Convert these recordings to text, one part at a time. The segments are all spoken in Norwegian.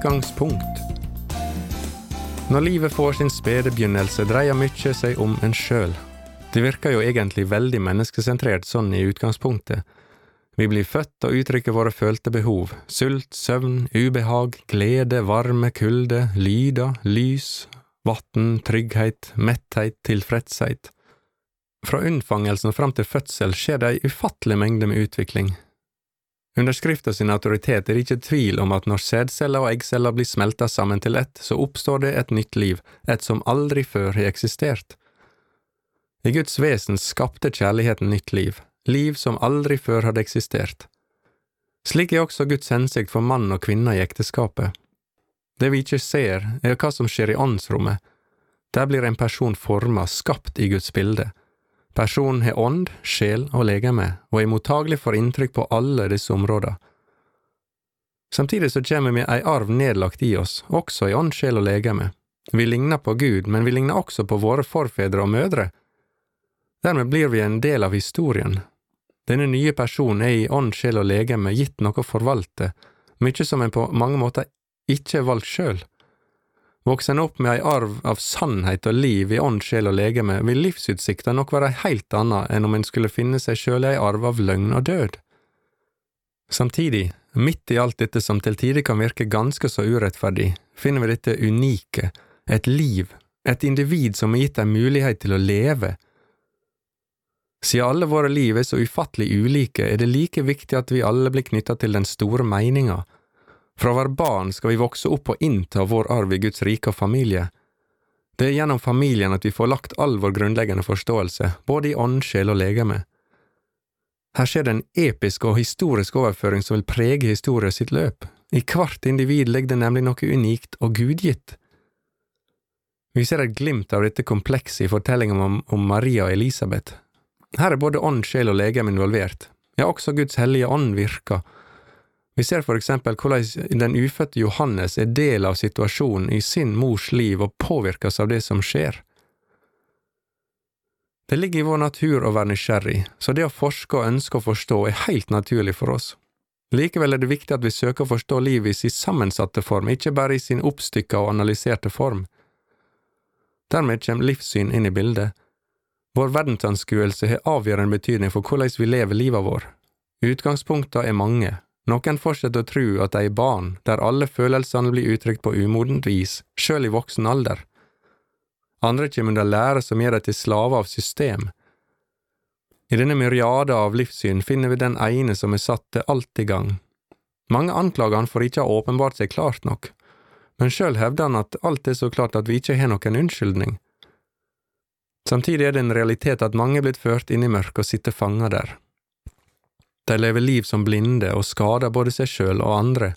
Utgangspunkt. Når livet får sin spede begynnelse, dreier mye seg om en selv. Det virker jo egentlig veldig menneskesentrert sånn i utgangspunktet. Vi blir født og uttrykker våre følte behov. Sult, søvn, ubehag, glede, varme, kulde, lyder, lys, vatten, trygghet, metthet, tilfredshet. Fra unnfangelsen og frem til fødsel skjer det en ufattelig mengde med utvikling. Under skrifta sin autoritet det ikke tvil om at når sædceller og eggceller blir smeltet sammen til ett, så oppstår det et nytt liv, et som aldri før har eksistert. I Guds vesen skapte kjærligheten nytt liv, liv som aldri før hadde eksistert. Slik er også Guds hensikt for mann og kvinne i ekteskapet. Det vi ikke ser, er hva som skjer i åndsrommet. Der blir en person formet, skapt i Guds bilde. Personen har ånd, sjel og legeme, og er mottagelig for inntrykk på alle disse områder. Samtidig så kommer vi en arv nedlagt i oss, også i ånd, sjel og legeme. Vi ligner på Gud, men vi ligner også på våre forfedre og mødre. Dermed blir vi en del av historien. Denne nye personen er i ånd, sjel og legeme gitt noe å forvalte, mye som en på mange måter ikke er valgt selv. Vokser en opp med en arv av sannhet og liv i ånd, sjel og legeme, vil livsutsikten nok være helt annet enn om en skulle finne seg selv i en arv av løgn og død. Samtidig, midt i alt dette som til tider kan virke ganske så urettferdig, finner vi dette unike, et liv, et individ som er gitt en mulighet til å leve. Siden alle våre liv er så ufattelig ulike, er det like viktig at vi alle blir knyttet til den store meningen. Fra å være barn skal vi vokse opp og innta vår arv i Guds rike og familie. Det er gjennom familien at vi får lagt all vår grunnleggende forståelse, både i ånd, sjel og legeme. Her skjer det en episk og historisk overføring som vil prege historien sitt løp. I hvert individ ligger det nemlig noe unikt og gudgitt. Vi ser et glimt av dette komplekset i fortellingen om Maria og Elisabeth. Her er både ånd, sjel og legeme involvert. Ja, også Guds hellige ånd virker. Vi ser for eksempel hvordan den ufødte Johannes er del av situasjonen i sin mors liv og påvirkes av det som skjer. Det ligger i vår natur å være nysgjerrig, så det å forske og ønske å forstå er helt naturlig for oss. Likevel er det viktig at vi søker å forstå livet i sin sammensatte form, ikke bare i sin oppstykka og analyserte form. Dermed kommer livssyn inn i bildet. Vår verdensanskuelse har avgjørende betydning for hvordan vi lever livet vår. Utgangspunktene er mange. Noen fortsetter å tro at de er barn, der alle følelsene blir uttrykt på umodent vis, selv i voksen alder. Andre kommer under lære som gjør dem til slaver av system. I denne myriade av livssyn finner vi den ene som er satt til alt i gang. Mange anklager han for ikke å ha åpenbart seg klart nok, men selv hevder han at alt er så klart at vi ikke har noen unnskyldning. Samtidig er det en realitet at mange er blitt ført inn i mørket og sitter fanget der. De lever liv som blinde og skader både seg selv og andre.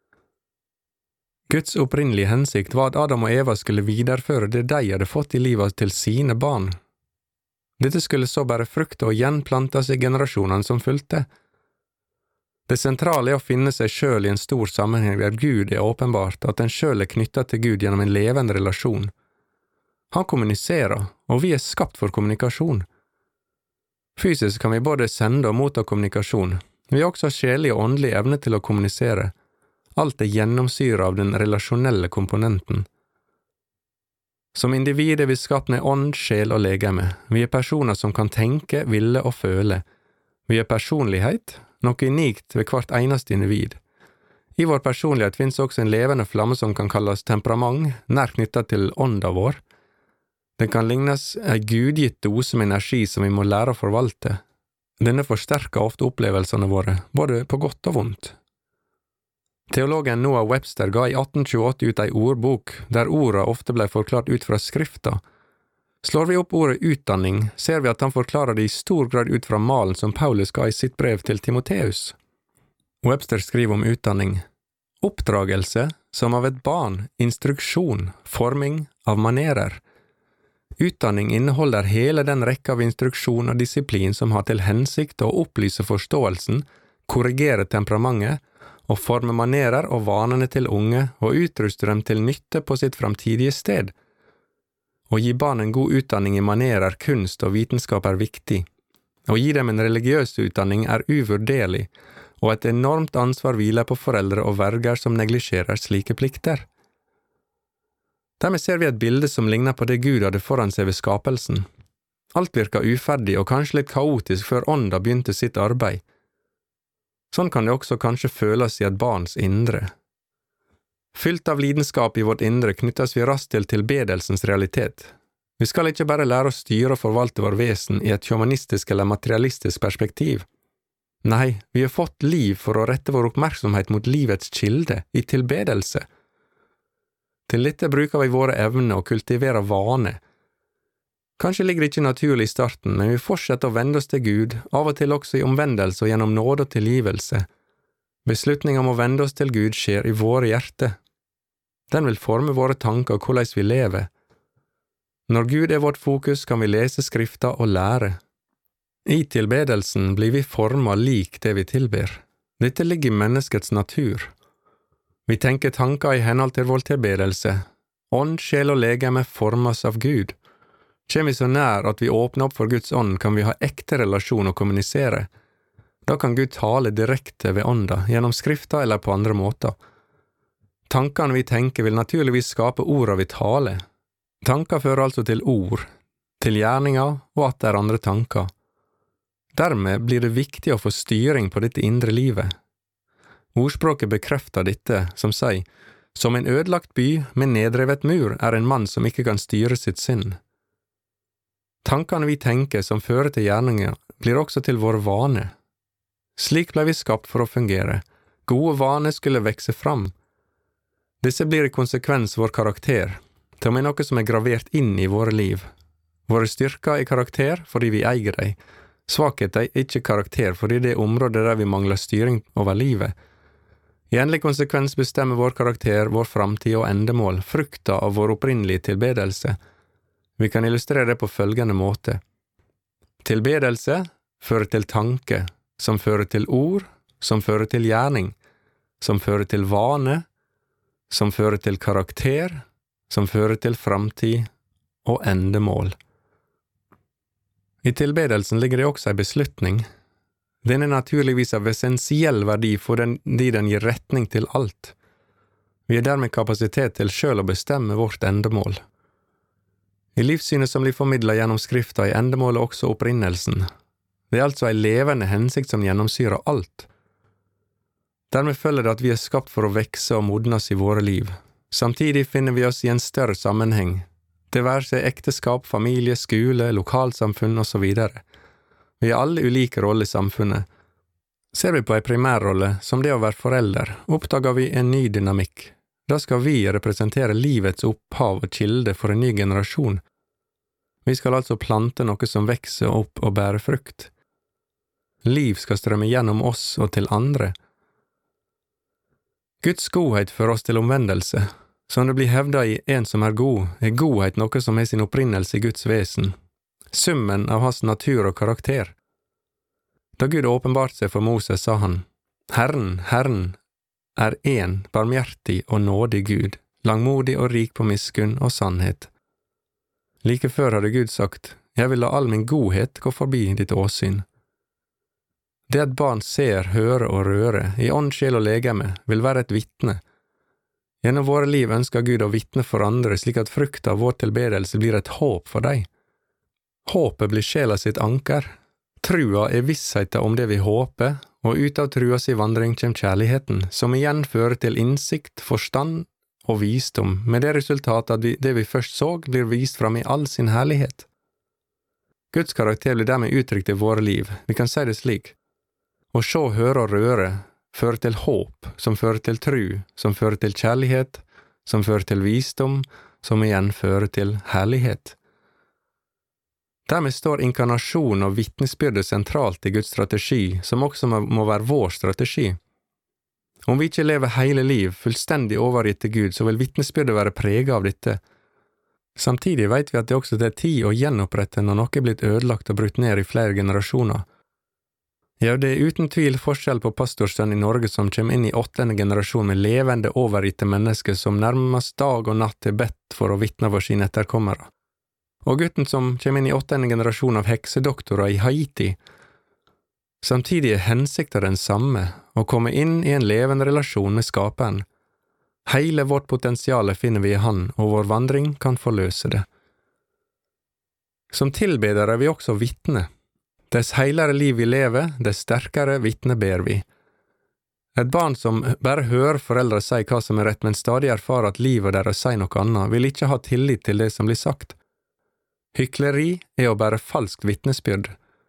Guds opprinnelige hensikt var at Adam og Eva skulle videreføre det de hadde fått i livet til sine barn. Dette skulle så bære frukt og gjenplantes i generasjonene som fulgte. Det sentrale er å finne seg selv i en stor sammenheng der Gud er åpenbart, at en selv er knyttet til Gud gjennom en levende relasjon. Han kommuniserer, og vi er skapt for kommunikasjon. Fysisk kan vi både sende og motta kommunikasjon. Vi har også sjelig og åndelig evne til å kommunisere. Alt er gjennomsyret av den relasjonelle komponenten. Som individ er vi skapt med ånd, sjel og legeme. Vi er personer som kan tenke, ville og føle. Vi er personlighet, noe unikt ved hvert eneste individ. I vår personlighet finnes også en levende flamme som kan kalles temperament, nær knyttet til ånda vår. Den kan lignes en gudgitt dose med energi som vi må lære å forvalte. Denne forsterker ofte opplevelsene våre, både på godt og vondt. Teologen Noah Webster ga i 1828 ut en ordbok, der ordene ofte ble forklart ut fra skrifta. Slår vi opp ordet utdanning, ser vi at han forklarer det i stor grad ut fra malen som Paulus ga i sitt brev til Timoteus. Webster skriver om utdanning. Oppdragelse, som av et barn, instruksjon, forming av manerer. Utdanning inneholder hele den rekke av instruksjon og disiplin som har til hensikt å opplyse forståelsen, korrigere temperamentet, og forme manerer og vanene til unge og utruste dem til nytte på sitt framtidige sted. Å gi barn en god utdanning i manerer, kunst og vitenskap er viktig. Å gi dem en religiøs utdanning er uvurderlig, og et enormt ansvar hviler på foreldre og verger som neglisjerer slike plikter. Dermed ser vi et bilde som ligner på det Gud hadde foran seg ved skapelsen. Alt virka uferdig og kanskje litt kaotisk før ånda begynte sitt arbeid. Sånn kan det også kanskje føles i et barns indre. Fylt av lidenskap i vårt indre knyttes vi raskt til tilbedelsens realitet. Vi skal ikke bare lære å styre og forvalte vår vesen i et humanistisk eller materialistisk perspektiv. Nei, vi har fått liv for å rette vår oppmerksomhet mot livets kilde, i tilbedelse. Til dette bruker vi våre evner og kultiverer vane. Kanskje ligger det ikke naturlig i starten, men vi fortsetter å vende oss til Gud, av og til også i omvendelse og gjennom nåde og tilgivelse. Beslutningen om å vende oss til Gud skjer i våre hjerte. Den vil forme våre tanker og hvordan vi lever. Når Gud er vårt fokus, kan vi lese skrifta og lære. I tilbedelsen blir vi formet lik det vi tilber. Dette ligger i menneskets natur. Vi tenker tanker i henhold til vår tilbedelse. Ånd, sjel og legeme formes av Gud. Kommer vi så nær at vi åpner opp for Guds ånd, kan vi ha ekte relasjon og kommunisere. Da kan Gud tale direkte ved ånda, gjennom skrifta eller på andre måter. Tankene vi tenker vil naturligvis skape orda vi taler. Tanker fører altså til ord, til gjerninger og atter andre tanker. Dermed blir det viktig å få styring på dette indre livet. Ordspråket bekrefter dette, som sier, som en ødelagt by med nedrevet mur er en mann som ikke kan styre sitt sinn. Tankene vi tenker som fører til gjerninger, blir også til våre vaner. Slik ble vi skapt for å fungere. Gode vaner skulle vekse fram. Disse blir i konsekvens vår karakter, til og med noe som er gravert inn i våre liv. Våre styrker er karakter fordi vi eier dem. Svakheter er ikke karakter fordi det er områder der vi mangler styring over livet. I endelig konsekvens bestemmer vår karakter, vår framtid og endemål, frukta av vår opprinnelige tilbedelse. Vi kan illustrere det på følgende måte. Tilbedelse fører til tanke, som fører til ord, som fører til gjerning, som fører til vane, som fører til karakter, som fører til framtid og endemål. I tilbedelsen ligger det også en beslutning. Den er naturligvis av essensiell verdi fordi den gir retning til alt. Vi har dermed kapasitet til selv å bestemme vårt endemål. I livssynet som blir formidlet gjennom skrifta er endemålet også opprinnelsen. Det er altså en levende hensikt som gjennomsyrer alt. Dermed følger det at vi er skapt for å vekse og modnes i våre liv. Samtidig finner vi oss i en større sammenheng. Det være seg ekteskap, familie, skole, lokalsamfunn og så videre. Vi har alle ulike roller i samfunnet. Ser vi på en primærrolle, som det å være forelder, oppdager vi en ny dynamikk. Da skal vi representere livets opphav og kilde for en ny generasjon. Vi skal altså plante noe som vekser opp og bærer frukt. Liv skal strømme gjennom oss og til andre. Guds godhet fører oss til omvendelse. Som det blir hevdet i En som er godhet noe som er sin opprinnelse i Guds vesen. Summen av hans natur og karakter. Da Gud åpenbart seg for Moses, sa han, Herren, er en barmhjertig og nådig Gud, langmodig og rik på miskunn og sannhet. Like før hadde Gud sagt, jeg vil la all min godhet gå forbi ditt åsyn. Det at barn ser, hører og rører, i ånd, sjel og legeme, vil være et vitne. Gjennom våre liv ønsker Gud å vitne for andre, slik at frukta av vår tilbedelse blir et håp for dem. Håpet blir sjela sitt anker. Trua er vissheten om det vi håper, og ut av trua si vandring kommer kjærligheten, som igjen fører til innsikt, forstand og visdom, med det resultatet at det vi først så, blir vist fram i all sin herlighet. Guds karakter blir dermed uttrykt i våre liv. Vi kan si det slik. Å se, høre og røre fører til håp, som fører til tru, som fører til kjærlighet, som fører til visdom, som igjen fører til herlighet. Dermed står inkarnasjon og vitnesbyrdet sentralt i Guds strategi, som også må være vår strategi. Om vi ikke lever hele liv fullstendig overgitt til Gud, så vil vitnesbyrdet være preget av dette. Samtidig vet vi at det også tar tid å gjenopprette når noe er blitt ødelagt og brutt ned i flere generasjoner. Ja, det er uten tvil forskjell på pastorsønn i Norge som kommer inn i 8. generasjon med levende, overgitte mennesker som nærmest dag og natt er bedt for å vitne for sine etterkommere. Og gutten som kommer inn i 8. generasjon av heksedoktorer i Haiti, Samtidig er hensikten den samme, å komme inn i en levende relasjon med skaperen. Hele vårt potensiale finner vi i Han, og vår vandring kan forløse det. Som tilbedere er vi også vitne. Dess heilere liv vi lever, dess sterkere vitne ber vi. Et barn som bare hører foreldre si hva som er rett, men stadig erfarer at livet deres sier noe annet, vil ikke ha tillit til det som blir sagt. Hykleri er å bære falskt vitnesbyrd.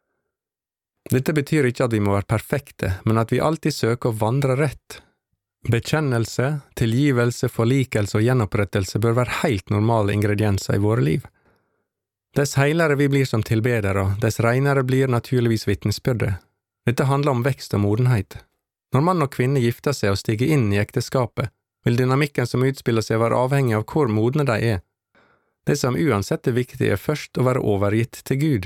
Dette betyr ikke at vi må være perfekte, men at vi alltid søker å vandre rett. Bekjennelse, tilgivelse, forlikelse og gjenopprettelse bør være helt normale ingredienser i våre liv. Dess heilere vi blir som tilbedere, dess renere blir naturligvis vitnesbyrdet. Dette handler om vekst og modenhet. Når mann og kvinne gifter seg og stiger inn i ekteskapet, vil dynamikken som utspiller seg være avhengig av hvor modne de er. Det som uansett er viktig er først å være overgitt til Gud.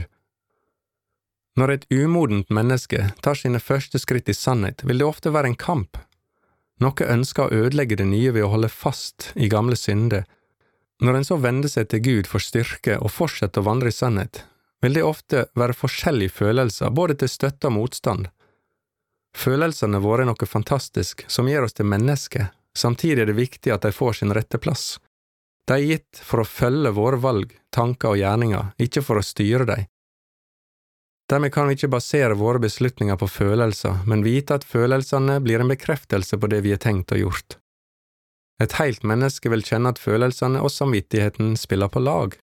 Når et umodent menneske tar sine første skritt i sannhet, vil det ofte være en kamp. Noe ønsker å ødelegge det nye ved å holde fast i gamle synder. Når en så vender seg til Gud for styrke og fortsetter å vandre i sannhet, vil det ofte være forskjellige følelser, både til støtte og motstand. Følelsene våre er noe fantastisk som gjør oss til mennesker, samtidig er det viktig at de får sin rette plass. De er gitt for å følge våre valg, tanker og gjerninger, ikke for å styre dem. Dermed kan vi ikke basere våre beslutninger på følelser, men vite at følelsene blir en bekreftelse på det vi har tenkt og gjort. Et helt menneske vil kjenne at følelsene og samvittigheten spiller på lag.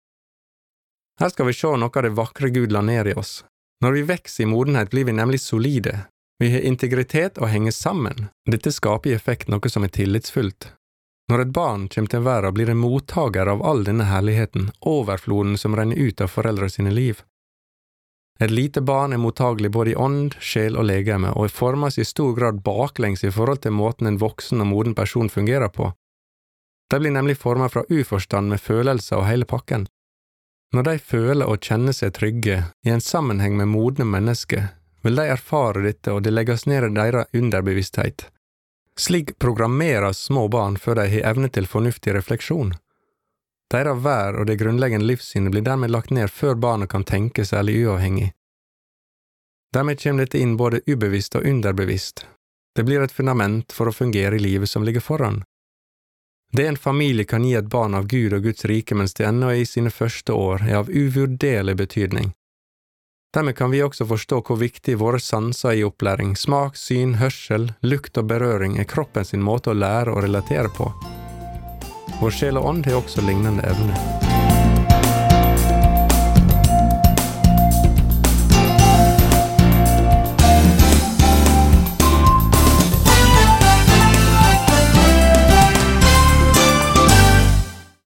Her skal vi se noe av det vakre Gud la ned i oss. Når vi vokser i modenhet blir vi nemlig solide. Vi har integritet og henger sammen. Dette skaper i effekt noe som er tillitsfullt. Når et barn kommer til verden, blir det mottager av all denne herligheten, overfloden som renner ut av foreldre sine liv. Et lite barn er mottagelig både i ånd, sjel og legeme, og formes i stor grad baklengs i forhold til måten en voksen og moden person fungerer på. De blir nemlig formet fra uforstand med følelser og hele pakken. Når de føler og kjenner seg trygge i en sammenheng med modne mennesker, vil de erfare dette, og det legges ned i deres underbevissthet. Slik programmeres små barn før de har evne til fornuftig refleksjon. Deres vær og det grunnleggende livssynet blir dermed lagt ned før barnet kan tenke særlig uavhengig. Dermed kommer dette inn både ubevisst og underbevisst. Det blir et fundament for å fungere i livet som ligger foran. Det en familie kan gi et barn av Gud og Guds rike mens det ennå er i sine første år, er av uvurderlig betydning. Dermed kan vi også forstå hvor viktig våre sanser i opplæring, smak, syn, hørsel, lukt og berøring er kroppen sin måte å lære og relatere på. Vår sjel og ånd har også lignende evne.